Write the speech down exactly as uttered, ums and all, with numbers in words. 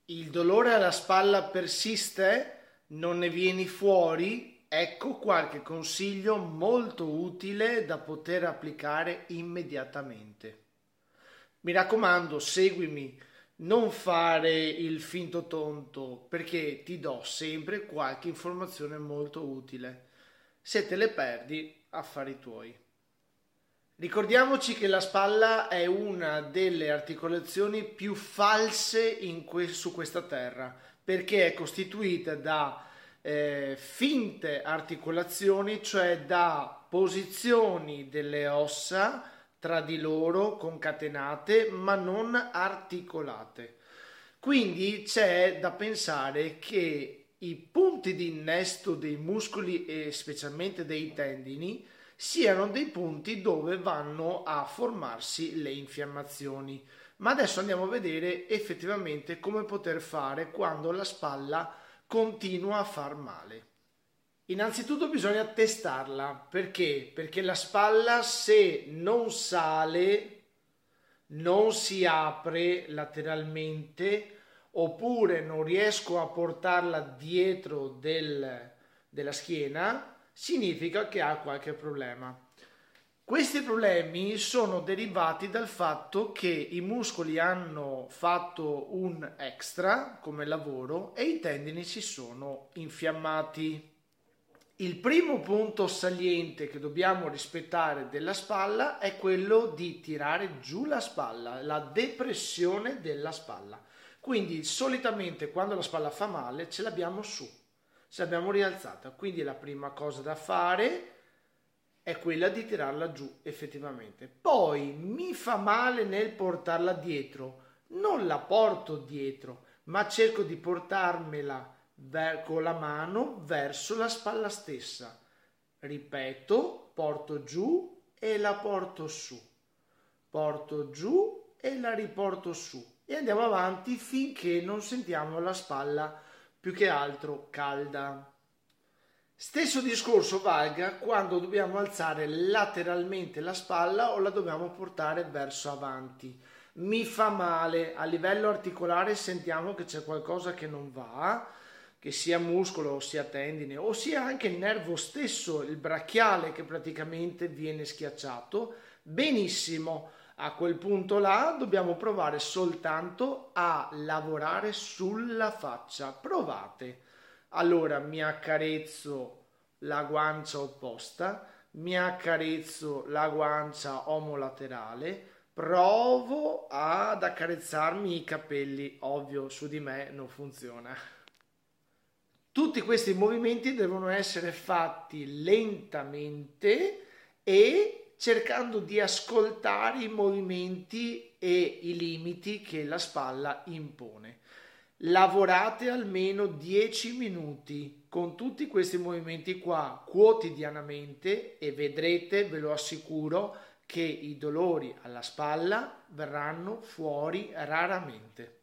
Il dolore alla spalla persiste? Non ne vieni fuori? Ecco qualche consiglio molto utile da poter applicare immediatamente. Mi raccomando, seguimi, non fare il finto tonto perché ti do sempre qualche informazione molto utile. Se te le perdi, affari tuoi. Ricordiamoci che la spalla è una delle articolazioni più false in que- su questa terra perché è costituita da eh, finte articolazioni, cioè da posizioni delle ossa tra di loro concatenate ma non articolate. Quindi c'è da pensare che i punti di innesto dei muscoli e specialmente dei tendini siano dei punti dove vanno a formarsi le infiammazioni. Ma adesso andiamo a vedere effettivamente come poter fare quando la spalla continua a far male. Innanzitutto bisogna testarla, perché? Perché la spalla se non sale, non si apre lateralmente, oppure non riesco a portarla dietro del, della schiena, significa che ha qualche problema. Questi problemi sono derivati dal fatto che i muscoli hanno fatto un extra come lavoro e i tendini si sono infiammati. Il primo punto saliente che dobbiamo rispettare della spalla è quello di tirare giù la spalla, la depressione della spalla. Quindi solitamente quando la spalla fa male ce l'abbiamo su, ce l'abbiamo rialzata. Quindi la prima cosa da fare è quella di tirarla giù effettivamente. Poi mi fa male nel portarla dietro, non la porto dietro, ma cerco di portarmela con la mano verso la spalla stessa. Ripeto, porto giù e la porto su. Porto giù e la riporto su. E andiamo avanti finché non sentiamo la spalla più che altro calda. Stesso discorso valga quando dobbiamo alzare lateralmente la spalla o la dobbiamo portare verso avanti. Mi fa male, a livello articolare sentiamo che c'è qualcosa che non va, che sia muscolo o sia tendine o sia anche il nervo stesso, il brachiale che praticamente viene schiacciato. Benissimo, a quel punto là dobbiamo provare soltanto a lavorare sulla faccia. Provate. Allora mi accarezzo la guancia opposta, mi accarezzo la guancia omolaterale, provo ad accarezzarmi i capelli. Ovvio, su di me non funziona. Tutti questi movimenti devono essere fatti lentamente e cercando di ascoltare i movimenti e i limiti che la spalla impone. Lavorate almeno dieci minuti con tutti questi movimenti qua quotidianamente e vedrete, ve lo assicuro, che i dolori alla spalla verranno fuori raramente.